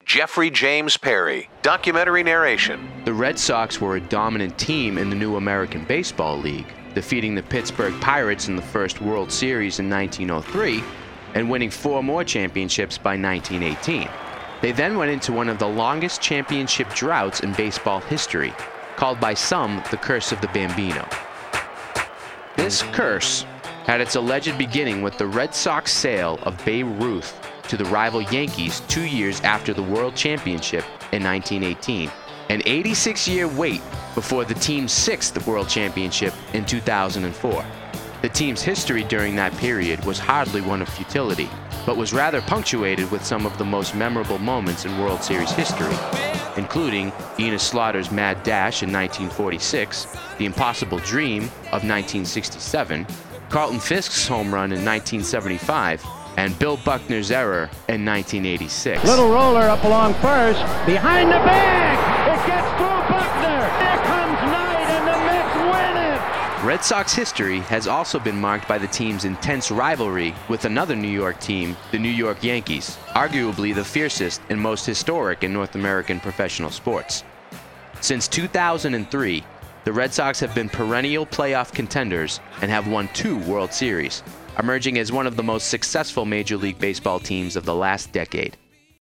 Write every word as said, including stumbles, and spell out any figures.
Jeffrey James Perry. Documentary narration. The Red Sox were a dominant team in the new American Baseball League, defeating the Pittsburgh Pirates in the first World Series in nineteen oh three and winning four more championships by nineteen eighteen. They then went into one of the longest championship droughts in baseball history, called by some the Curse of the Bambino. This curse had its alleged beginning with the Red Sox sale of Babe Ruth to the rival Yankees two years after the World Championship in nineteen eighteen, an eighty-six year wait before the team's sixth World Championship in two thousand four. The team's history during that period was hardly one of futility, but was rather punctuated with some of the most memorable moments in World Series history, including Enos Slaughter's mad dash in nineteen forty-six, the impossible dream of nineteen sixty-seven, Carlton Fisk's home run in nineteen seventy-five, and Bill Buckner's error in nineteen eighty-six. Little roller up along first, behind the bag, it gets through Buckner, here comes Knight, and the Mets win it! Red Sox history has also been marked by the team's intense rivalry with another New York team, the New York Yankees, arguably the fiercest and most historic in North American professional sports. Since two thousand three, the Red Sox have been perennial playoff contenders and have won two World Series, emerging as one of the most successful Major League Baseball teams of the last decade.